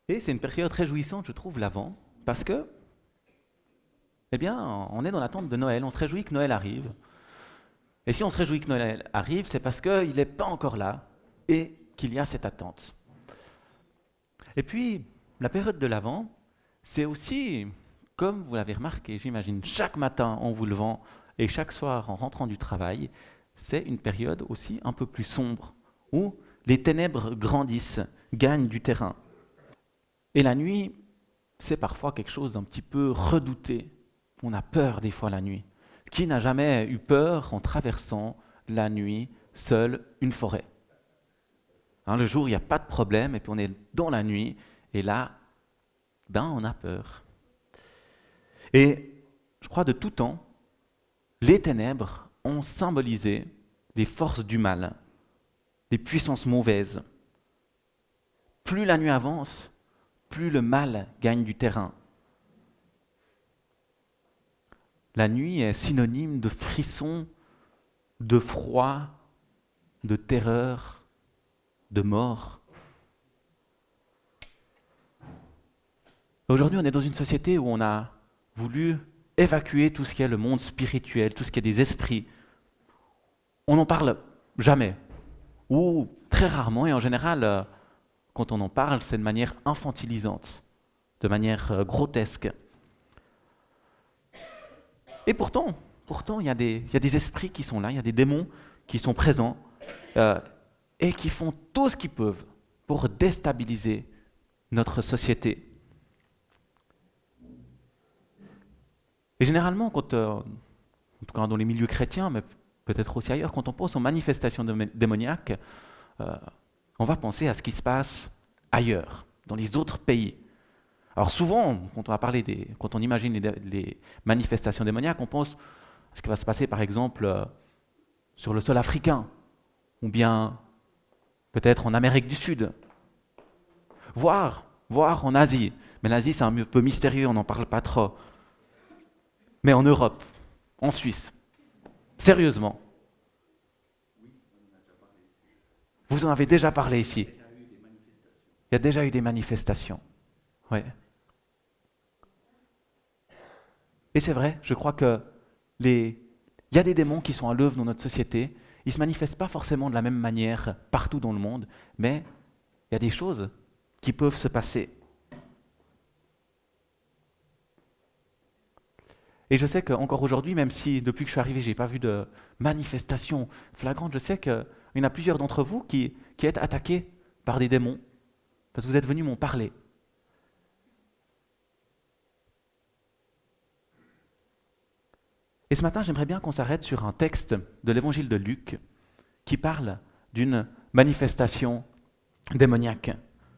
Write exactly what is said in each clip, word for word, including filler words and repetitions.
Et c'est une période réjouissante, je trouve, l'Avent, parce que, eh bien, on est dans l'attente de Noël, on se réjouit que Noël arrive. Et si on se réjouit que Noël arrive, c'est parce qu'il n'est pas encore là et qu'il y a cette attente. Et puis, la période de l'Avent, c'est aussi, comme vous l'avez remarqué, j'imagine, chaque matin en vous levant et chaque soir en rentrant du travail, c'est une période aussi un peu plus sombre, où les ténèbres grandissent, gagnent du terrain. Et la nuit, c'est parfois quelque chose d'un petit peu redouté. On a peur des fois la nuit. Qui n'a jamais eu peur en traversant la nuit seul une forêt? Hein, le jour, il n'y a pas de problème, et puis on est dans la nuit, et là, ben, on a peur. Et je crois de tout temps, les ténèbres ont symbolisé les forces du mal, les puissances mauvaises. Plus la nuit avance, plus le mal gagne du terrain. La nuit est synonyme de frisson, de froid, de terreur, de mort. Aujourd'hui, on est dans une société où on a voulu évacuer tout ce qui est le monde spirituel, tout ce qui est des esprits. On n'en parle jamais, ou très rarement, et en général, quand on en parle, c'est de manière infantilisante, de manière grotesque. Et pourtant, pourtant, il y a des, il y a des esprits qui sont là, il y a des démons qui sont présents euh, et qui font tout ce qu'ils peuvent pour déstabiliser notre société. Et généralement, quand, euh, en tout cas dans les milieux chrétiens, mais peut-être aussi ailleurs, quand on pense aux manifestations démoniaques, euh, on va penser à ce qui se passe ailleurs, dans les autres pays. Alors souvent, quand on, va parler des, quand on imagine les, les manifestations démoniaques, on pense à ce qui va se passer par exemple euh, sur le sol africain, ou bien peut-être en Amérique du Sud, voire, voire en Asie. Mais l'Asie c'est un peu mystérieux, on n'en parle pas trop. Mais en Europe, en Suisse, sérieusement. Vous en avez déjà parlé ici. Il y a déjà eu des manifestations. Ouais. Et c'est vrai, je crois que les... il y a des démons qui sont à l'œuvre dans notre société. Ils ne se manifestent pas forcément de la même manière partout dans le monde, mais il y a des choses qui peuvent se passer. Et je sais qu'encore aujourd'hui, même si depuis que je suis arrivé, je n'ai pas vu de manifestation flagrante, je sais qu'il y en a plusieurs d'entre vous qui, qui êtes attaqués par des démons, parce que vous êtes venus m'en parler. Et ce matin, j'aimerais bien qu'on s'arrête sur un texte de l'évangile de Luc qui parle d'une manifestation démoniaque.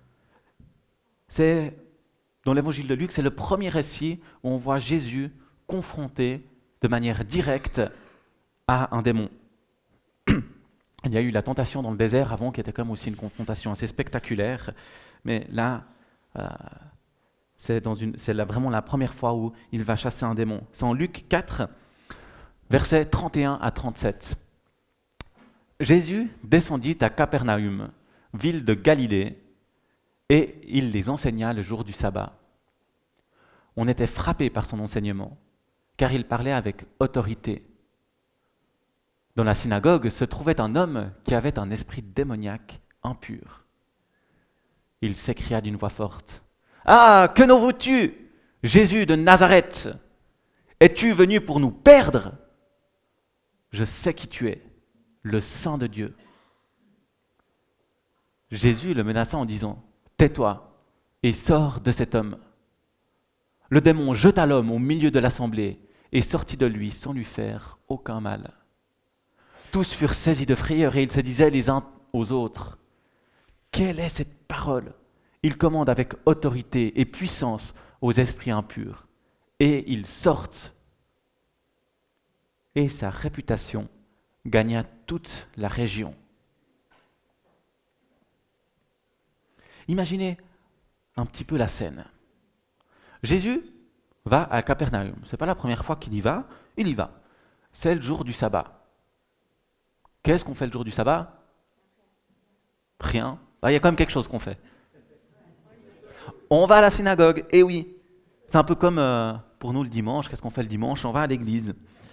C'est, dans l'évangile de Luc, c'est le premier récit où on voit Jésus confronté de manière directe à un démon. Il y a eu la tentation dans le désert avant, qui était comme aussi une confrontation assez spectaculaire, mais là, euh, c'est, dans une, c'est là vraiment la première fois où il va chasser un démon. C'est en Luc quatre, versets trente et un à trente-sept. Jésus descendit à Capernaum, ville de Galilée, et il les enseigna le jour du sabbat. On était frappé par son enseignement, car il parlait avec autorité. Dans la synagogue se trouvait un homme qui avait un esprit démoniaque impur. Il s'écria d'une voix forte, « Ah, que nous veux-tu, Jésus de Nazareth? Es-tu venu pour nous perdre? Je sais qui tu es, le Saint de Dieu. » Jésus le menaça en disant, « Tais-toi et sors de cet homme. » Le démon jeta l'homme au milieu de l'assemblée et sortit de lui sans lui faire aucun mal. Tous furent saisis de frayeur et ils se disaient les uns aux autres, « Quelle est cette parole? Il commande avec autorité et puissance aux esprits impurs, et ils sortent. » Et sa réputation gagna toute la région. Imaginez un petit peu la scène. Jésus va à Capernaum. Ce n'est pas la première fois qu'il y va, il y va. C'est le jour du sabbat. Qu'est-ce qu'on fait le jour du sabbat? Rien. Ah, il y a quand même quelque chose qu'on fait. on va à la synagogue. Eh oui, c'est un peu comme euh, pour nous le dimanche. Qu'est-ce qu'on fait le dimanche? On va à l'église.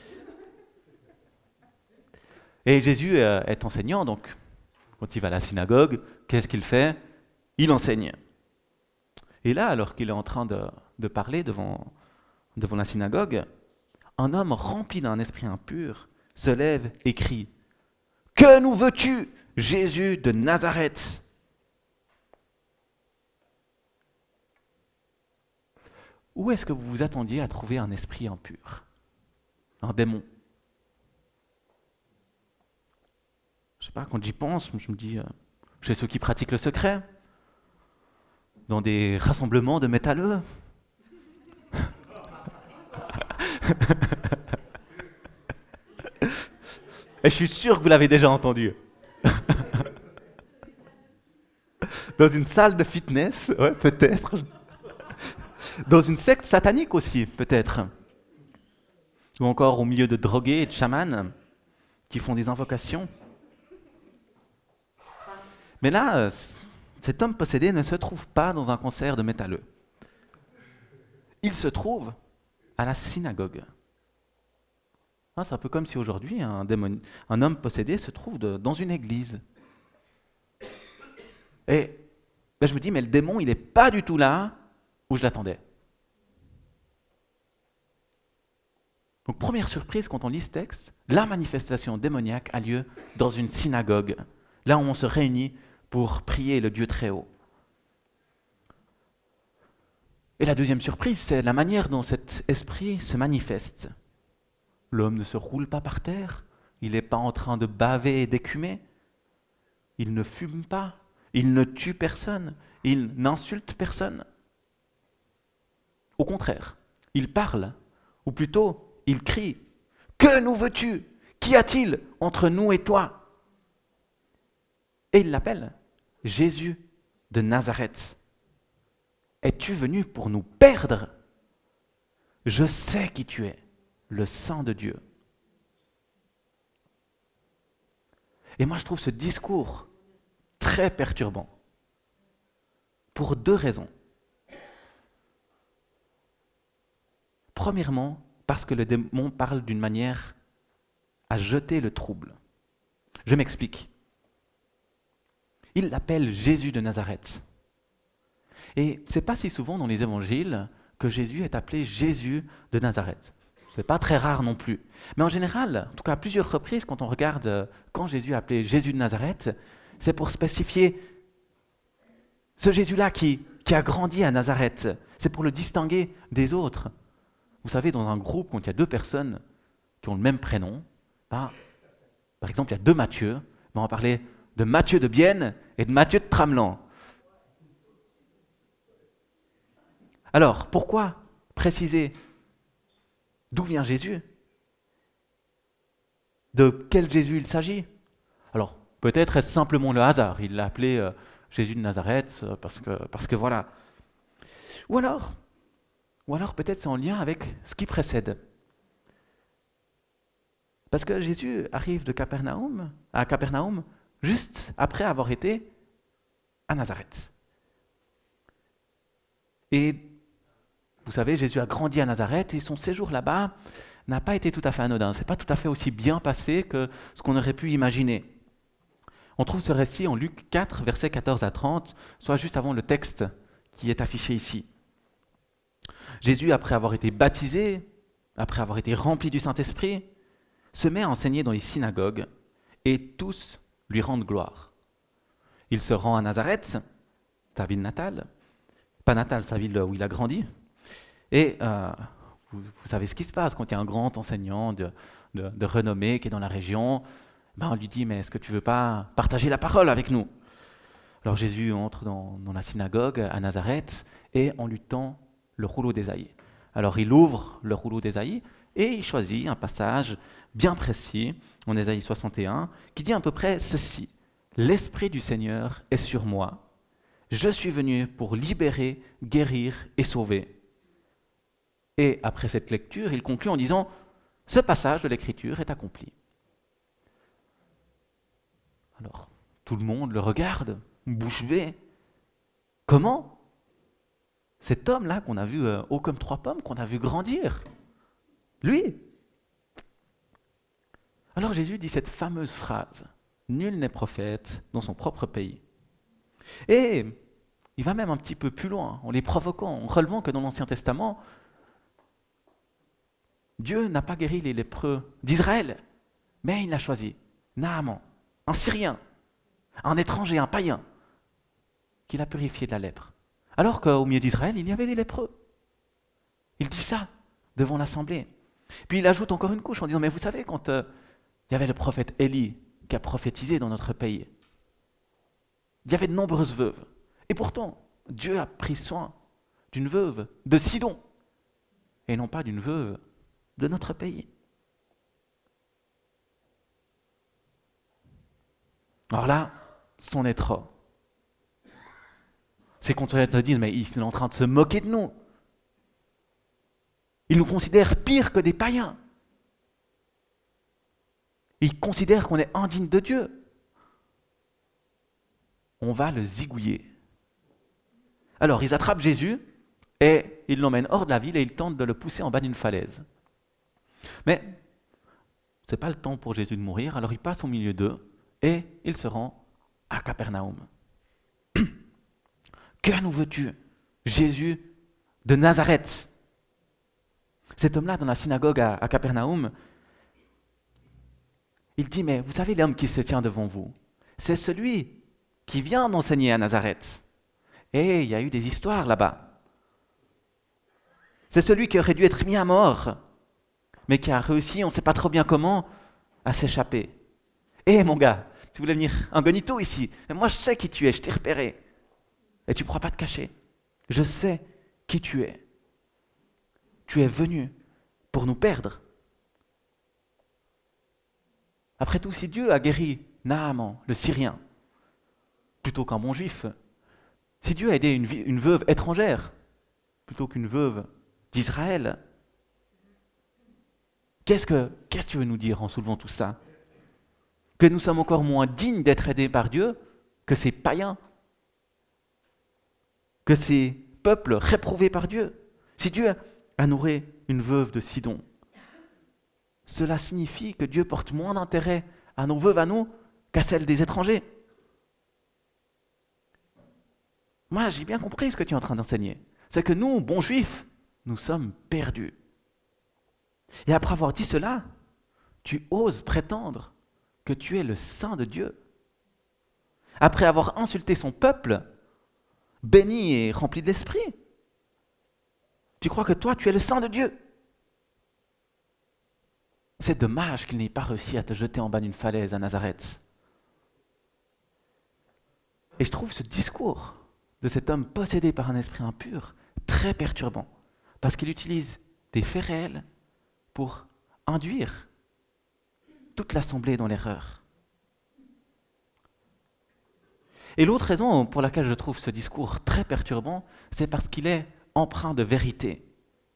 Et Jésus euh, est enseignant, donc quand il va à la synagogue, qu'est-ce qu'il fait? Il enseigne. Et là, alors qu'il est en train de, de parler devant, devant la synagogue, un homme rempli d'un esprit impur se lève et crie: « Que nous veux-tu, Jésus de Nazareth ?» Où est-ce que vous vous attendiez à trouver un esprit impur? Un démon? Je sais pas, quand j'y pense, je me dis, euh, chez ceux qui pratiquent le secret, dans des rassemblements de métalleux. Et je suis sûr que vous l'avez déjà entendu. Dans une salle de fitness, ouais, peut-être. Dans une secte satanique aussi, peut-être. Ou encore au milieu de drogués et de chamans qui font des invocations. Mais là, cet homme possédé ne se trouve pas dans un concert de métalleux. Il se trouve à la synagogue. Ah, c'est un peu comme si aujourd'hui, un, démon, un homme possédé se trouve de, dans une église. Et ben, je me dis, mais le démon, il n'est pas du tout là où je l'attendais. Donc, première surprise, quand on lit ce texte, la manifestation démoniaque a lieu dans une synagogue, là où on se réunit pour prier le Dieu très haut. Et la deuxième surprise, c'est la manière dont cet esprit se manifeste. L'homme ne se roule pas par terre, il n'est pas en train de baver et d'écumer, il ne fume pas, il ne tue personne, il n'insulte personne. Au contraire, il parle, ou plutôt, il crie: « Que nous veux-tu? Qu'y a-t-il entre nous et toi ?» Et il l'appelle Jésus de Nazareth. « Es-tu venu pour nous perdre? Je sais qui tu es, le Saint de Dieu. » Et moi, je trouve ce discours très perturbant, pour deux raisons. Premièrement, parce que le démon parle d'une manière à jeter le trouble. Je m'explique. Il l'appelle Jésus de Nazareth. Et c'est pas si souvent dans les évangiles que Jésus est appelé Jésus de Nazareth. C'est pas très rare non plus. Mais en général, en tout cas à plusieurs reprises, quand on regarde quand Jésus est appelé Jésus de Nazareth, c'est pour spécifier ce Jésus-là qui, qui a grandi à Nazareth. C'est pour le distinguer des autres. Vous savez, dans un groupe, quand il y a deux personnes qui ont le même prénom, ben, par exemple, il y a deux Mathieu, ben on va parler de Mathieu de Bienne et de Mathieu de Tramelan. Alors, pourquoi préciser d'où vient Jésus? De quel Jésus il s'agit? Alors, peut-être est-ce simplement le hasard. Il l'a appelé euh, Jésus de Nazareth euh, parce que, parce que voilà. Ou alors, ou alors peut-être c'est en lien avec ce qui précède. Parce que Jésus arrive de Capernaum, à Capernaum juste après avoir été à Nazareth. Et vous savez, Jésus a grandi à Nazareth et son séjour là-bas n'a pas été tout à fait anodin. Ce n'est pas tout à fait aussi bien passé que ce qu'on aurait pu imaginer. On trouve ce récit en Luc quatre, versets quatorze à trente, soit juste avant le texte qui est affiché ici. Jésus, après avoir été baptisé, après avoir été rempli du Saint-Esprit, se met à enseigner dans les synagogues et tous lui rendent gloire. Il se rend à Nazareth, sa ville natale, pas natale, sa ville où il a grandi, et euh, vous, vous savez ce qui se passe quand il y a un grand enseignant de, de, de renommée qui est dans la région, ben on lui dit « mais est-ce que tu ne veux pas partager la parole avec nous ?» Alors Jésus entre dans, dans la synagogue à Nazareth et on lui tend le rouleau d'Ésaïe. Alors il ouvre le rouleau d'Ésaïe et il choisit un passage bien précis en Ésaïe soixante et un qui dit à peu près ceci: « L'Esprit du Seigneur est sur moi, je suis venu pour libérer, guérir et sauver. » Et après cette lecture, il conclut en disant « Ce passage de l'Écriture est accompli. » Alors, tout le monde le regarde, bouche bée. Comment ? cet homme-là qu'on a vu euh, haut comme trois pommes, qu'on a vu grandir, lui. Alors Jésus dit cette fameuse phrase, « Nul n'est prophète dans son propre pays ». Et il va même un petit peu plus loin, en les provoquant, en relevant que dans l'Ancien Testament, Dieu n'a pas guéri les lépreux d'Israël, mais il l'a choisi, Naaman, un Syrien, un étranger, un païen, qu'il a purifié de la lèpre. Alors qu'au milieu d'Israël, il y avait des lépreux. Il dit ça devant l'assemblée. Puis il ajoute encore une couche en disant, mais vous savez, quand euh, il y avait le prophète Élie qui a prophétisé dans notre pays, il y avait de nombreuses veuves. Et pourtant, Dieu a pris soin d'une veuve de Sidon, et non pas d'une veuve de notre pays. Alors là, c'en est trop. C'est qu'on te dise, mais il est en train de se moquer de nous. Il nous considère pire que des païens. Il considère qu'on est indigne de Dieu. On va le zigouiller. Alors, ils attrapent Jésus et ils l'emmènent hors de la ville et ils tentent de le pousser en bas d'une falaise. Mais ce n'est pas le temps pour Jésus de mourir, alors il passe au milieu d'eux et il se rend à Capernaum. Que nous veux-tu, Jésus de Nazareth? Cet homme-là, dans la synagogue à, à Capernaum, il dit, mais vous savez l'homme qui se tient devant vous, c'est celui qui vient d'enseigner à Nazareth. Et il y a eu des histoires là-bas. C'est celui qui aurait dû être mis à mort, mais qui a réussi, on ne sait pas trop bien comment, à s'échapper. Hé mon gars, tu voulais venir incognito ici, mais moi je sais qui tu es, je t'ai repéré. Et tu ne pourras pas te cacher. Je sais qui tu es. Tu es venu pour nous perdre. Après tout, si Dieu a guéri Naaman, le Syrien, plutôt qu'un bon juif, si Dieu a aidé une, une veuve étrangère, plutôt qu'une veuve d'Israël, qu'est-ce que, qu'est-ce que tu veux nous dire en soulevant tout ça? Que nous sommes encore moins dignes d'être aidés par Dieu que ces païens, que ces peuples réprouvés par Dieu. Si Dieu a nourri une veuve de Sidon, cela signifie que Dieu porte moins d'intérêt à nos veuves à nous qu'à celles des étrangers. Moi, j'ai bien compris ce que tu es en train d'enseigner. C'est que nous, bons juifs, nous sommes perdus. Et après avoir dit cela, tu oses prétendre que tu es le Saint de Dieu. Après avoir insulté son peuple, béni et rempli de l'Esprit, tu crois que toi, tu es le Saint de Dieu. C'est dommage qu'il n'ait pas réussi à te jeter en bas d'une falaise à Nazareth. Et je trouve ce discours de cet homme possédé par un esprit impur très perturbant, parce qu'il utilise des faits réels pour induire toute l'assemblée dans l'erreur. Et l'autre raison pour laquelle je trouve ce discours très perturbant, c'est parce qu'il est empreint de vérité.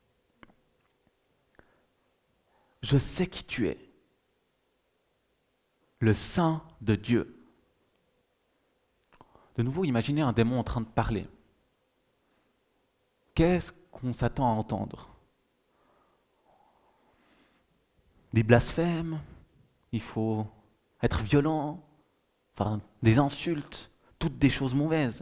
Je sais qui tu es, le Saint de Dieu. De nouveau, imaginez un démon en train de parler. Qu'est-ce qu'on s'attend à entendre? Des blasphèmes, il faut être violent, enfin, des insultes, toutes des choses mauvaises.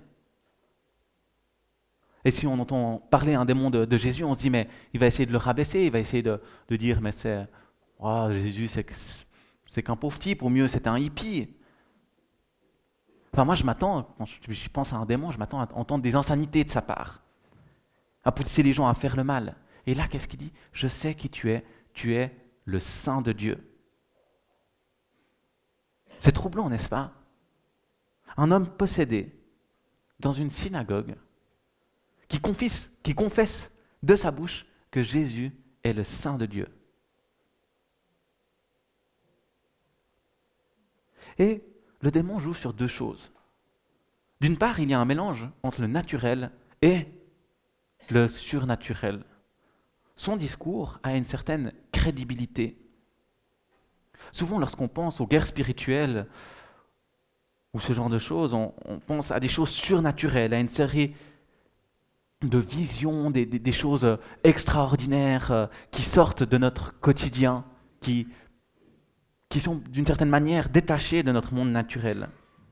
Et si on entend parler un démon de, de Jésus, on se dit, mais il va essayer de le rabaisser, il va essayer de, de dire, mais c'est, oh, Jésus, c'est, c'est qu'un pauvre type, au mieux, c'est un hippie. Enfin, moi, je m'attends, quand je pense à un démon, je m'attends à entendre des insanités de sa part, à pousser les gens à faire le mal. Et là, qu'est-ce qu'il dit? Je sais qui tu es, tu es le Saint de Dieu. C'est troublant, n'est-ce pas? Un homme possédé dans une synagogue qui confesse, qui confesse de sa bouche que Jésus est le Saint de Dieu. Et le démon joue sur deux choses. D'une part, il y a un mélange entre le naturel et le surnaturel. Son discours a une certaine crédibilité. Souvent, lorsqu'on pense aux guerres spirituelles ou ce genre de choses, on, on pense à des choses surnaturelles, à une série de visions, des, des- des choses extraordinaires euh, qui sortent de notre quotidien, qui, qui sont d'une certaine manière détachées de notre monde naturel.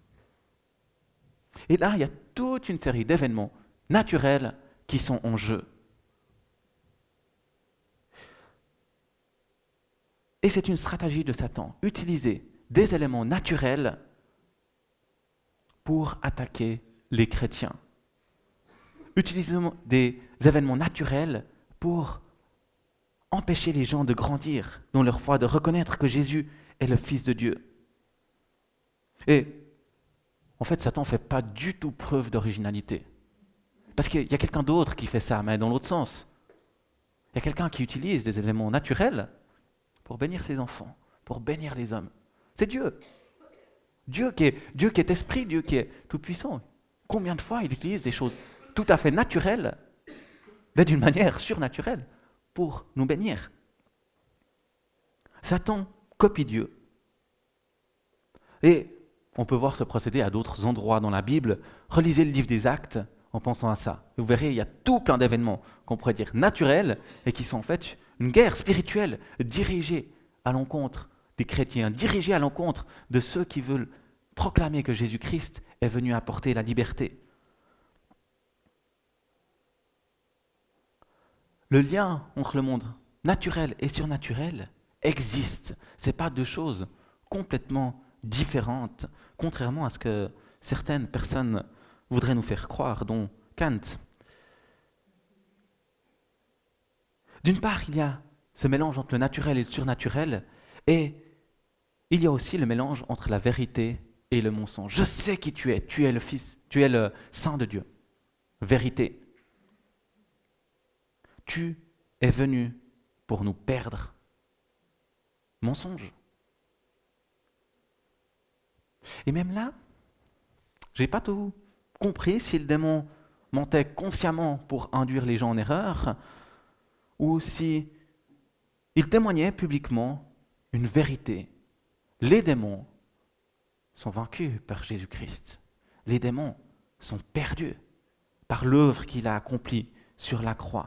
Et là, il y a toute une série d'événements naturels qui sont en jeu. Et c'est une stratégie de Satan, utiliser des éléments naturels pour attaquer les chrétiens. Utilisons des événements naturels pour empêcher les gens de grandir dans leur foi, de reconnaître que Jésus est le Fils de Dieu. Et en fait, Satan ne fait pas du tout preuve d'originalité. Parce qu'il y a quelqu'un d'autre qui fait ça, mais dans l'autre sens. Il y a quelqu'un qui utilise des éléments naturels pour bénir ses enfants, pour bénir les hommes. C'est Dieu. Dieu qui est, Dieu qui est esprit, Dieu qui est tout-puissant. Combien de fois il utilise des choses tout à fait naturelles, mais d'une manière surnaturelle, pour nous bénir. Satan copie Dieu. Et on peut voir ce procédé à d'autres endroits dans la Bible. Relisez le livre des Actes en pensant à ça. Et vous verrez, il y a tout plein d'événements qu'on pourrait dire naturels et qui sont en fait une guerre spirituelle dirigée à l'encontre des chrétiens, dirigée à l'encontre de ceux qui veulent proclamer que Jésus-Christ est venu apporter la liberté. Le lien entre le monde naturel et surnaturel existe. Ce n'est pas deux choses complètement différentes, contrairement à ce que certaines personnes voudraient nous faire croire, dont Kant. D'une part, il y a ce mélange entre le naturel et le surnaturel, et il y a aussi le mélange entre la vérité et le mensonge. Je sais qui tu es, tu es le Fils, tu es le Saint de Dieu. Vérité. Tu es venu pour nous perdre. Mensonge. Et même là, je n'ai pas tout compris si le démon mentait consciemment pour induire les gens en erreur, ou si il témoignait publiquement une vérité. Les démons sont vaincus par Jésus-Christ. Les démons sont perdus par l'œuvre qu'il a accomplie sur la croix.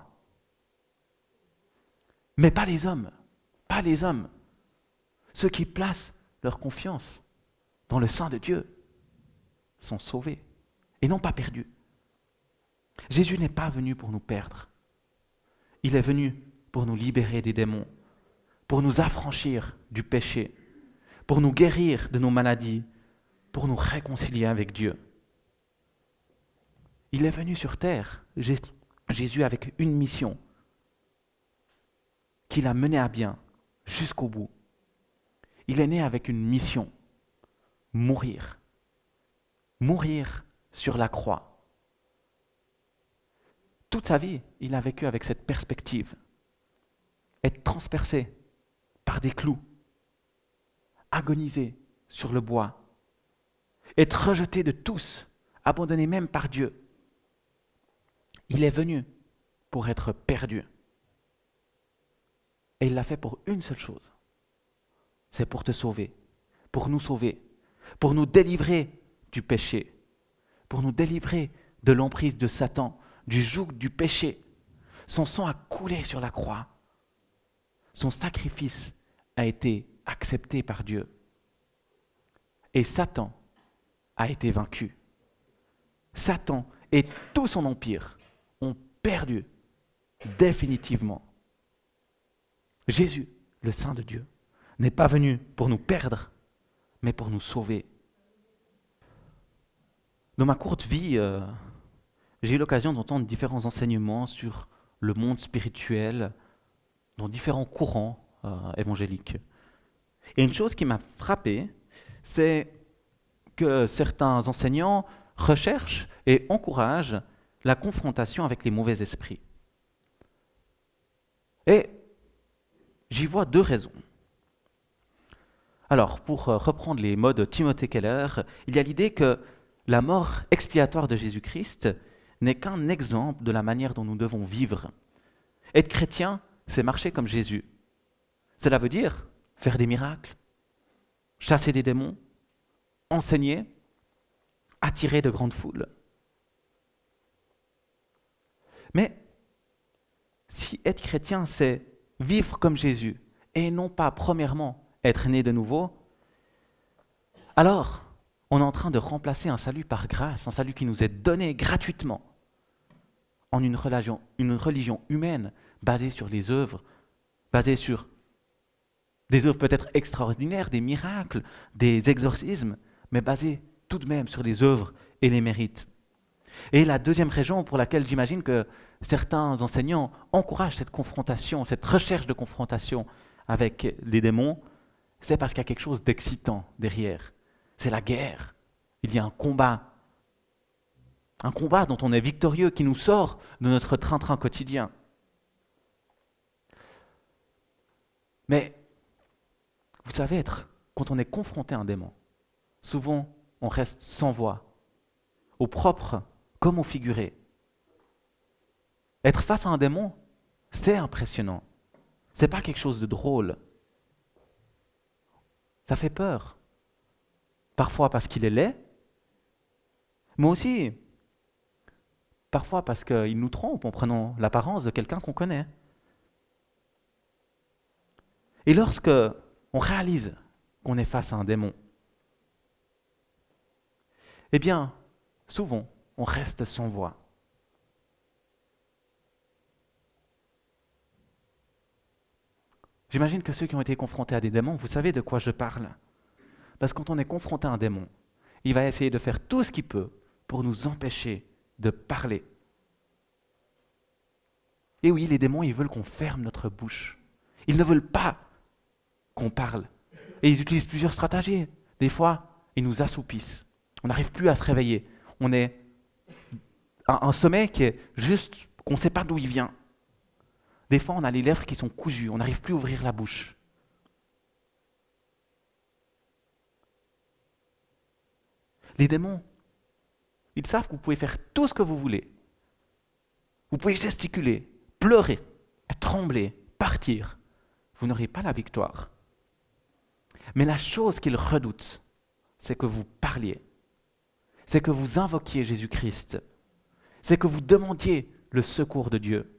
Mais pas les hommes, pas les hommes. Ceux qui placent leur confiance dans le Saint de Dieu sont sauvés et non pas perdus. Jésus n'est pas venu pour nous perdre. Il est venu pour nous libérer des démons, pour nous affranchir du péché, pour nous guérir de nos maladies, pour nous réconcilier avec Dieu. Il est venu sur terre, Jésus, avec une mission qu'il a menée à bien jusqu'au bout. Il est né avec une mission, mourir. Mourir sur la croix. Toute sa vie, il a vécu avec cette perspective. Être transpercé par des clous, agoniser sur le bois, être rejeté de tous, abandonné même par Dieu. Il est venu pour être perdu. Et il l'a fait pour une seule chose. C'est pour te sauver, pour nous sauver, pour nous délivrer du péché, pour nous délivrer de l'emprise de Satan, du joug du péché. Son sang a coulé sur la croix. Son sacrifice a été accepté par Dieu. Et Satan a été vaincu. Satan et tout son empire ont perdu définitivement. Jésus, le Saint de Dieu, n'est pas venu pour nous perdre, mais pour nous sauver. Dans ma courte vie, euh, j'ai eu l'occasion d'entendre différents enseignements sur le monde spirituel dans différents courants euh, évangéliques. Et une chose qui m'a frappé, c'est que certains enseignants recherchent et encouragent la confrontation avec les mauvais esprits. Et j'y vois deux raisons. Alors, pour reprendre les mots de Timothée Keller, il y a l'idée que la mort expiatoire de Jésus-Christ n'est qu'un exemple de la manière dont nous devons vivre. Être chrétien, c'est marcher comme Jésus. Cela veut dire faire des miracles, chasser des démons, enseigner, attirer de grandes foules. Mais si être chrétien, c'est vivre comme Jésus, et non pas, premièrement, être né de nouveau, alors on est en train de remplacer un salut par grâce, un salut qui nous est donné gratuitement, en une religion, une religion humaine basée sur les œuvres, basée sur des œuvres peut-être extraordinaires, des miracles, des exorcismes, mais basée tout de même sur les œuvres et les mérites. Et la deuxième raison pour laquelle j'imagine que certains enseignants encouragent cette confrontation, cette recherche de confrontation avec les démons, c'est parce qu'il y a quelque chose d'excitant derrière. C'est la guerre. Il y a un combat. Un combat dont on est victorieux, qui nous sort de notre train-train quotidien. Mais, vous savez, être, quand on est confronté à un démon, souvent on reste sans voix, au propre comme au figuré. Être face à un démon, c'est impressionnant. C'est pas quelque chose de drôle. Ça fait peur. Parfois parce qu'il est laid, mais aussi parfois parce qu'il nous trompe en prenant l'apparence de quelqu'un qu'on connaît. Et lorsque on réalise qu'on est face à un démon, eh bien, souvent, on reste sans voix. J'imagine que ceux qui ont été confrontés à des démons, vous savez de quoi je parle. Parce que quand on est confronté à un démon, il va essayer de faire tout ce qu'il peut pour nous empêcher de parler. Et oui, les démons, ils veulent qu'on ferme notre bouche. Ils ne veulent pas qu'on parle. Et ils utilisent plusieurs stratégies. Des fois, ils nous assoupissent. On n'arrive plus à se réveiller. On est un, un sommeil qui est juste, qu'on ne sait pas d'où il vient. Des fois, on a les lèvres qui sont cousues. On n'arrive plus à ouvrir la bouche. Les démons, ils savent que vous pouvez faire tout ce que vous voulez. Vous pouvez gesticuler, pleurer, trembler, partir. Vous n'aurez pas la victoire. Mais la chose qu'ils redoutent, c'est que vous parliez. C'est que vous invoquiez Jésus-Christ. C'est que vous demandiez le secours de Dieu.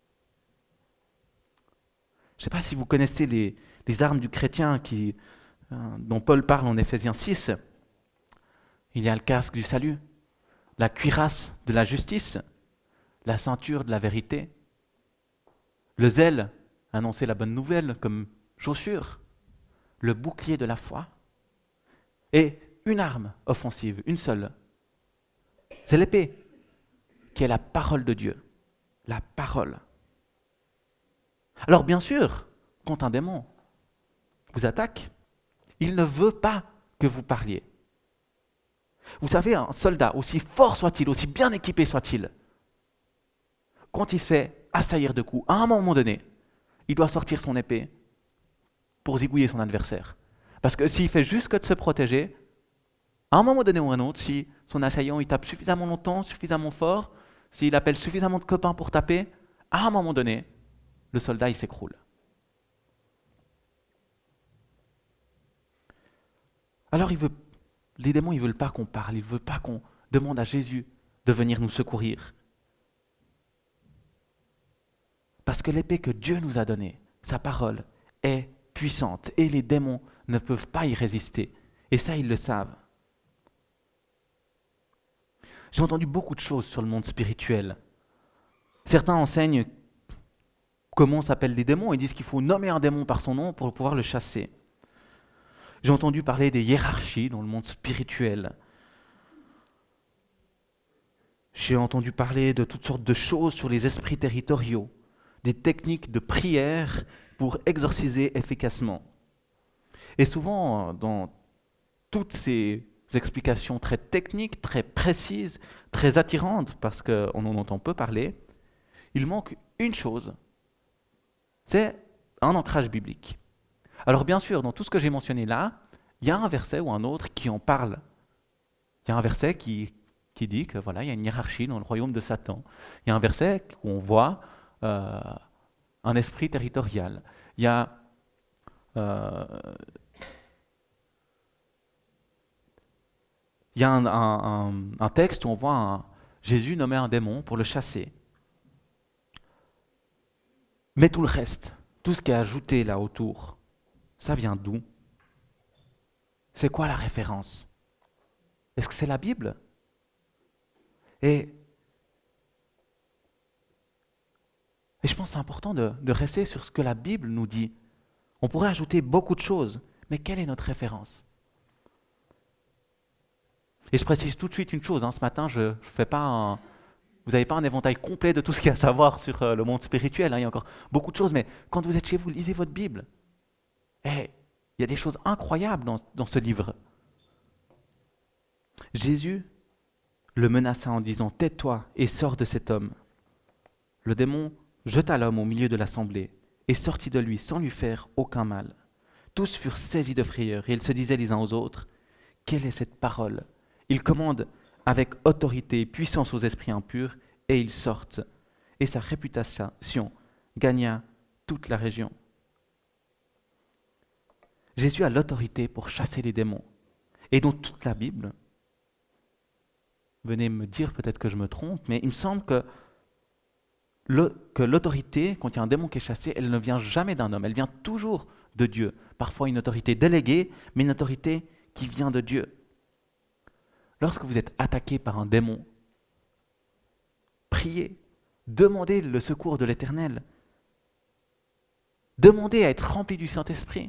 Je ne sais pas si vous connaissez les, les armes du chrétien qui, euh, dont Paul parle en Éphésiens six. Il y a le casque du salut, la cuirasse de la justice, la ceinture de la vérité, le zèle, annoncer la bonne nouvelle comme chaussure, le bouclier de la foi, et une arme offensive, une seule. C'est l'épée, qui est la parole de Dieu, la parole. Alors bien sûr, quand un démon vous attaque, il ne veut pas que vous parliez. Vous savez, un soldat, aussi fort soit-il, aussi bien équipé soit-il, quand il se fait assaillir de coups, à un moment donné, il doit sortir son épée pour zigouiller son adversaire. Parce que s'il fait juste que de se protéger, à un moment donné ou un autre, si son assaillant il tape suffisamment longtemps, suffisamment fort, s'il appelle suffisamment de copains pour taper, à un moment donné, le soldat il s'écroule. Alors il veut, les démons ils ne veulent pas qu'on parle, ils ne veulent pas qu'on demande à Jésus de venir nous secourir. Parce que l'épée que Dieu nous a donnée, sa parole, est puissante et les démons ne peuvent pas y résister. Et ça, ils le savent. J'ai entendu beaucoup de choses sur le monde spirituel. Certains enseignent comment s'appellent les démons et disent qu'il faut nommer un démon par son nom pour pouvoir le chasser. J'ai entendu parler des hiérarchies dans le monde spirituel. J'ai entendu parler de toutes sortes de choses sur les esprits territoriaux, des techniques de prière pour exorciser efficacement. Et souvent, dans toutes ces explications très techniques, très précises, très attirantes, parce qu'on en entend peu parler, il manque une chose, c'est un ancrage biblique. Alors bien sûr, dans tout ce que j'ai mentionné là, il y a un verset ou un autre qui en parle. Il y a un verset qui, qui dit que voilà, il y a une hiérarchie dans le royaume de Satan. Il y a un verset où on voit euh, un esprit territorial. Il y a euh, il y a un, un, un, un texte où on voit un, Jésus nommer un démon pour le chasser. Mais tout le reste, tout ce qui est ajouté là autour, ça vient d'où? C'est quoi la référence? Est-ce que c'est la Bible? Et, et je pense que c'est important de, de rester sur ce que la Bible nous dit. On pourrait ajouter beaucoup de choses, mais quelle est notre référence? Et je précise tout de suite une chose, hein, ce matin, je ne fais pas un, vous n'avez pas un éventail complet de tout ce qu'il y a à savoir sur euh, le monde spirituel, hein, il y a encore beaucoup de choses, mais quand vous êtes chez vous, lisez votre Bible. Et il y a des choses incroyables dans, dans ce livre. Jésus le menaça en disant « Tais-toi et sors de cet homme ». Le démon jeta l'homme au milieu de l'assemblée et sortit de lui sans lui faire aucun mal. Tous furent saisis de frayeur et ils se disaient les uns aux autres « Quelle est cette parole ?» Il commande avec autorité et puissance aux esprits impurs et ils sortent. Et sa réputation gagna toute la région. Jésus a l'autorité pour chasser les démons. Et dans toute la Bible, venez me dire peut-être que je me trompe, mais il me semble que, le, que l'autorité, quand il y a un démon qui est chassé, elle ne vient jamais d'un homme, elle vient toujours de Dieu. Parfois une autorité déléguée, mais une autorité qui vient de Dieu. Lorsque vous êtes attaqué par un démon, priez, demandez le secours de l'Éternel. Demandez à être rempli du Saint-Esprit.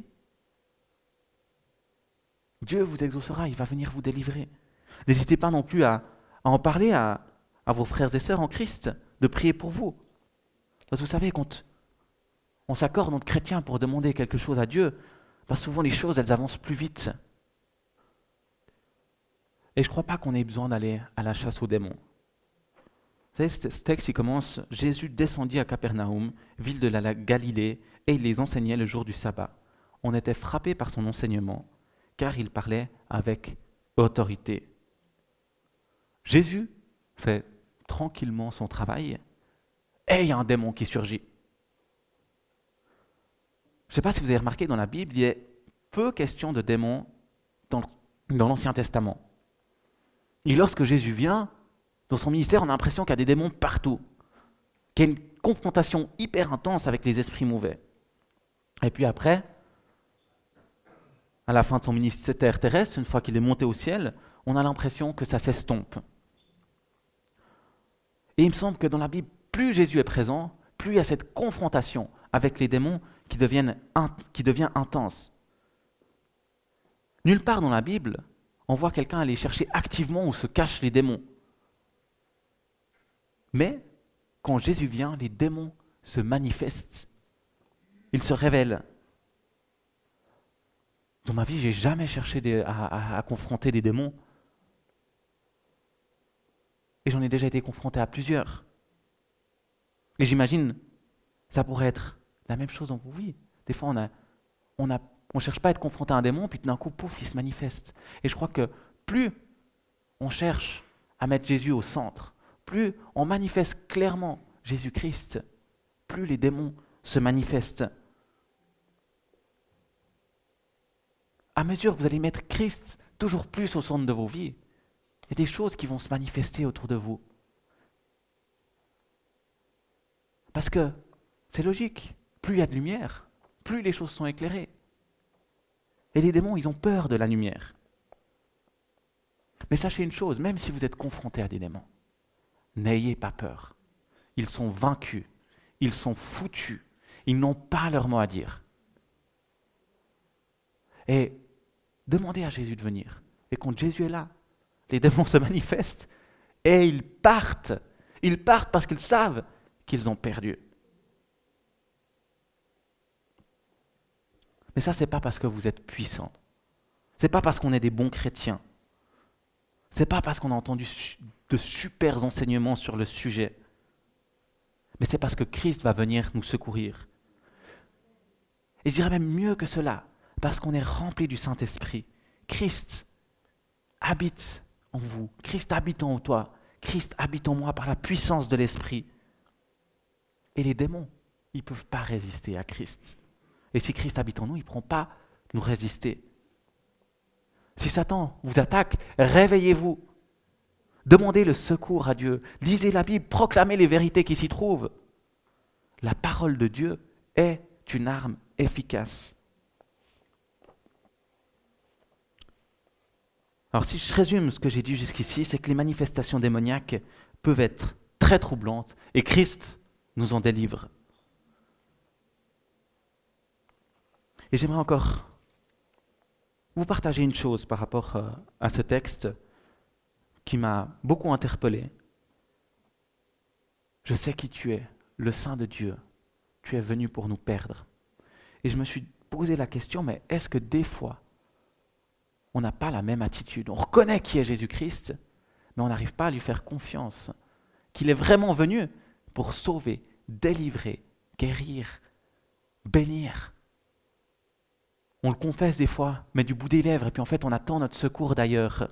Dieu vous exaucera, il va venir vous délivrer. N'hésitez pas non plus à, à en parler à, à vos frères et sœurs en Christ, de prier pour vous. Parce que vous savez, quand on s'accorde entre chrétiens pour demander quelque chose à Dieu, ben souvent les choses, elles avancent plus vite. Et je ne crois pas qu'on ait besoin d'aller à la chasse aux démons. Vous savez, ce texte, il commence « Jésus descendit à Capernaum, ville de la Galilée, et il les enseignait le jour du sabbat. On était frappé par son enseignement, car il parlait avec autorité. » Jésus fait tranquillement son travail, et il y a un démon qui surgit. Je ne sais pas si vous avez remarqué, dans la Bible, il y a peu question de démons dans, dans l'Ancien Testament. Et lorsque Jésus vient, dans son ministère, on a l'impression qu'il y a des démons partout, qu'il y a une confrontation hyper intense avec les esprits mauvais. Et puis après, à la fin de son ministère terrestre, une fois qu'il est monté au ciel, on a l'impression que ça s'estompe. Et il me semble que dans la Bible, plus Jésus est présent, plus il y a cette confrontation avec les démons qui, deviennent, qui devient intense. Nulle part dans la Bible, on voit quelqu'un aller chercher activement où se cachent les démons. Mais quand Jésus vient, les démons se manifestent. Ils se révèlent. Dans ma vie, je n'ai jamais cherché des, à, à, à confronter des démons. Et j'en ai déjà été confronté à plusieurs. Et j'imagine, ça pourrait être la même chose dans vos vies. Des fois, on a, on a On ne cherche pas à être confronté à un démon, puis d'un coup, pouf, il se manifeste. Et je crois que plus on cherche à mettre Jésus au centre, plus on manifeste clairement Jésus-Christ, plus les démons se manifestent. À mesure que vous allez mettre Christ toujours plus au centre de vos vies, il y a des choses qui vont se manifester autour de vous. Parce que c'est logique, plus il y a de lumière, plus les choses sont éclairées. Et les démons, ils ont peur de la lumière. Mais sachez une chose, même si vous êtes confrontés à des démons, n'ayez pas peur. Ils sont vaincus, ils sont foutus, ils n'ont pas leur mot à dire. Et demandez à Jésus de venir. Et quand Jésus est là, les démons se manifestent et ils partent. Ils partent parce qu'ils savent qu'ils ont perdu. Mais ça, ce n'est pas parce que vous êtes puissant. Ce n'est pas parce qu'on est des bons chrétiens. Ce n'est pas parce qu'on a entendu de super enseignements sur le sujet. Mais c'est parce que Christ va venir nous secourir. Et je dirais même mieux que cela, parce qu'on est rempli du Saint-Esprit. Christ habite en vous. Christ habite en toi. Christ habite en moi par la puissance de l'Esprit. Et les démons, ils ne peuvent pas résister à Christ. Et si Christ habite en nous, il ne pourra pas nous résister. Si Satan vous attaque, réveillez-vous. Demandez le secours à Dieu. Lisez la Bible, proclamez les vérités qui s'y trouvent. La parole de Dieu est une arme efficace. Alors si je résume ce que j'ai dit jusqu'ici, c'est que les manifestations démoniaques peuvent être très troublantes et Christ nous en délivre. Et j'aimerais encore vous partager une chose par rapport à ce texte qui m'a beaucoup interpellé. Je sais qui tu es, le Saint de Dieu. Tu es venu pour nous perdre. Et je me suis posé la question, mais est-ce que des fois, on n'a pas la même attitude? On reconnaît qui est Jésus-Christ, mais on n'arrive pas à lui faire confiance, qu'il est vraiment venu pour sauver, délivrer, guérir, bénir. On le confesse des fois, mais du bout des lèvres, et puis en fait on attend notre secours d'ailleurs.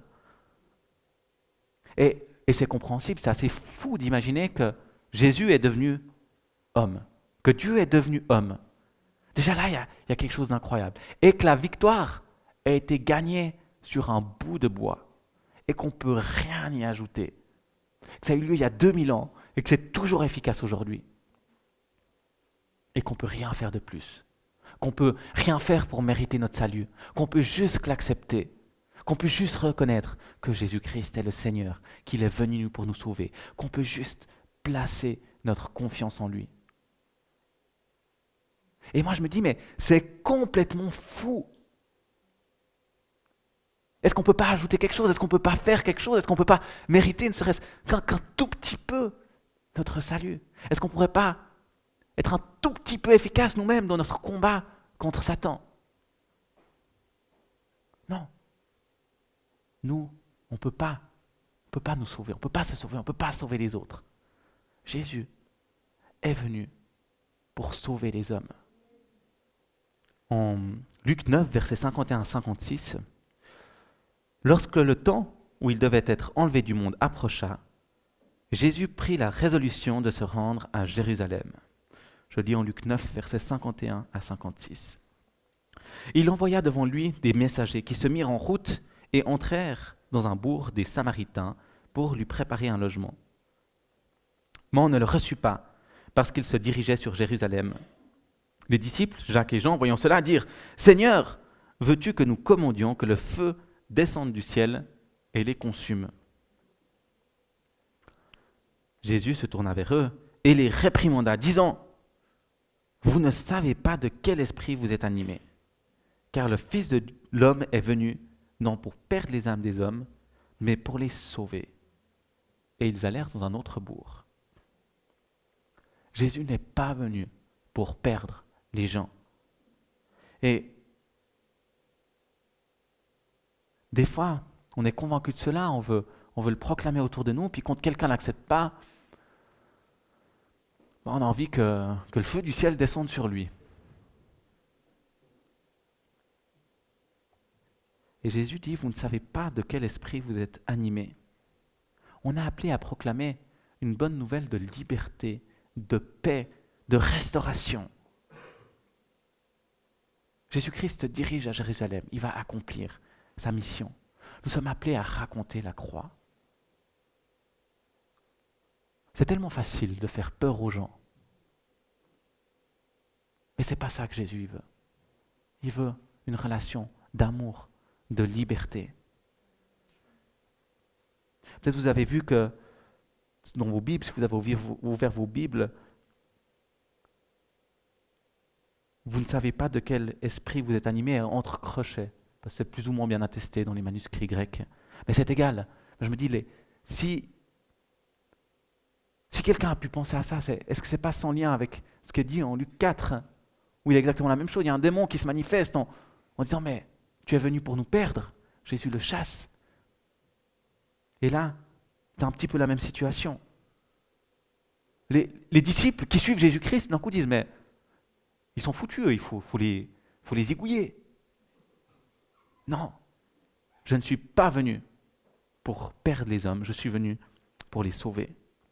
Et, et c'est compréhensible, c'est assez fou d'imaginer que Jésus est devenu homme, que Dieu est devenu homme. Déjà là, il y a, il y a quelque chose d'incroyable. Et que la victoire a été gagnée sur un bout de bois, et qu'on ne peut rien y ajouter. Que ça a eu lieu il y a deux mille ans, et que c'est toujours efficace aujourd'hui. Et qu'on ne peut rien faire de plus. Qu'on ne peut rien faire pour mériter notre salut. Qu'on peut juste l'accepter. Qu'on peut juste reconnaître que Jésus-Christ est le Seigneur, qu'il est venu pour nous sauver. Qu'on peut juste placer notre confiance en lui. Et moi je me dis, mais c'est complètement fou. Est-ce qu'on ne peut pas ajouter quelque chose? Est-ce qu'on ne peut pas faire quelque chose? Est-ce qu'on ne peut pas mériter ne serait-ce qu'un, qu'un tout petit peu notre salut? Est-ce qu'on ne pourrait pas être un tout petit peu efficace nous-mêmes dans notre combat contre Satan? Non. Nous, on ne peut pas. On ne peut pas nous sauver. On ne peut pas se sauver. On ne peut pas sauver les autres. Jésus est venu pour sauver les hommes. En Luc neuf, versets cinquante et un à cinquante-six, lorsque le temps où il devait être enlevé du monde approcha, Jésus prit la résolution de se rendre à Jérusalem. Je lis en Luc neuf, versets cinquante et un à cinquante-six. Il envoya devant lui des messagers qui se mirent en route et entrèrent dans un bourg des Samaritains pour lui préparer un logement. Mais on ne le reçut pas parce qu'il se dirigeait sur Jérusalem. Les disciples, Jacques et Jean, voyant cela, dirent « Seigneur, veux-tu que nous commandions que le feu descende du ciel et les consume ?» Jésus se tourna vers eux et les réprimanda, disant « Vous ne savez pas de quel esprit vous êtes animés, car le Fils de l'homme est venu, non pour perdre les âmes des hommes, mais pour les sauver. » Et ils allèrent dans un autre bourg. Jésus n'est pas venu pour perdre les gens. Et des fois, on est convaincu de cela, on veut, on veut le proclamer autour de nous, puis quand quelqu'un ne l'accepte pas, on a envie que, que le feu du ciel descende sur lui. Et Jésus dit, vous ne savez pas de quel esprit vous êtes animés. On a appelé à proclamer une bonne nouvelle de liberté, de paix, de restauration. Jésus-Christ se dirige à Jérusalem, il va accomplir sa mission. Nous sommes appelés à raconter la croix. C'est tellement facile de faire peur aux gens. Mais ce n'est pas ça que Jésus veut. Il veut une relation d'amour, de liberté. Peut-être vous avez vu que dans vos Bibles, si vous avez ouvert vos Bibles, vous ne savez pas de quel esprit vous êtes animé entre crochets, parce que c'est plus ou moins bien attesté dans les manuscrits grecs. Mais c'est égal. Je me dis, les, si, si quelqu'un a pu penser à ça, c'est, est-ce que ce n'est pas sans lien avec ce qu'il dit en Luc quatre, où il y a exactement la même chose? Il y a un démon qui se manifeste en, en disant, mais tu es venu pour nous perdre. Jésus le chasse. Et là, c'est un petit peu la même situation. Les, les disciples qui suivent Jésus-Christ, d'un coup disent, mais ils sont foutus, eux, il faut, faut, les, faut les égouiller. Non, je ne suis pas venu pour perdre les hommes, je suis venu pour les sauver.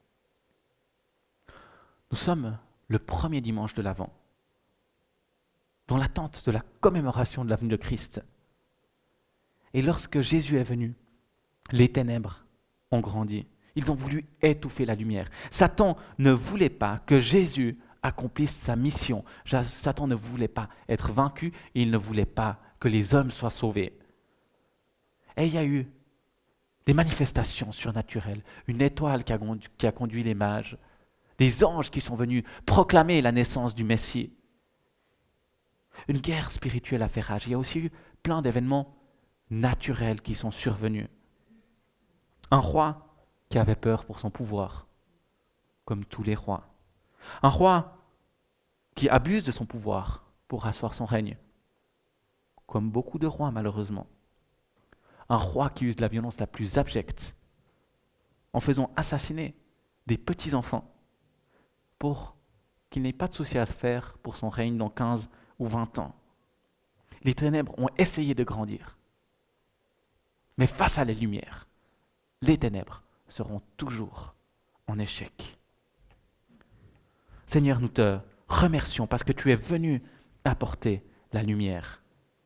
Nous sommes le premier dimanche de l'Avent, dans l'attente de la commémoration de la venue de Christ. Et lorsque Jésus est venu, les ténèbres ont grandi. Ils ont voulu étouffer la lumière. Satan ne voulait pas que Jésus accomplisse sa mission. Satan ne voulait pas être vaincu et il ne voulait pas que les hommes soient sauvés. Et il y a eu des manifestations surnaturelles, une étoile qui a, qui a conduit les mages, des anges qui sont venus proclamer la naissance du Messie. Une guerre spirituelle a fait rage. Il y a aussi eu plein d'événements naturels qui sont survenus. Un roi qui avait peur pour son pouvoir, comme tous les rois. Un roi qui abuse de son pouvoir pour asseoir son règne, comme beaucoup de rois malheureusement. Un roi qui use de la violence la plus abjecte, en faisant assassiner des petits-enfants pour qu'il n'ait pas de souci à se faire pour son règne dans quinze ou vingt ans. Les ténèbres ont essayé de grandir. Mais face à la lumière, les ténèbres seront toujours en échec. Seigneur, nous te remercions parce que tu es venu apporter la lumière.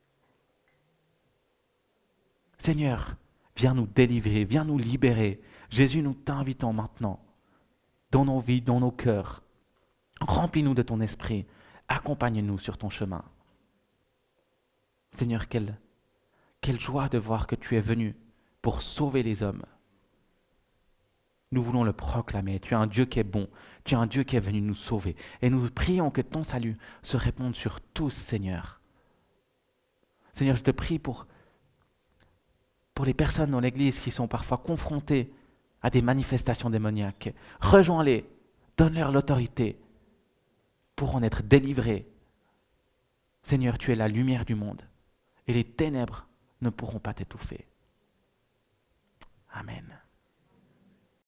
Seigneur, viens nous délivrer, viens nous libérer. Jésus, nous t'invitons maintenant dans nos vies, dans nos cœurs. Remplis-nous de ton esprit. Accompagne-nous sur ton chemin. Seigneur, quelle, quelle joie de voir que tu es venu pour sauver les hommes. Nous voulons le proclamer. Tu es un Dieu qui est bon. Tu es un Dieu qui est venu nous sauver. Et nous prions que ton salut se répande sur tous, Seigneur. Seigneur, je te prie pour, pour les personnes dans l'Église qui sont parfois confrontées à des manifestations démoniaques. Rejoins-les. Donne-leur l'autorité pour en être délivrés. Seigneur, tu es la lumière du monde. Et les ténèbres ne pourront pas t'étouffer. Amen.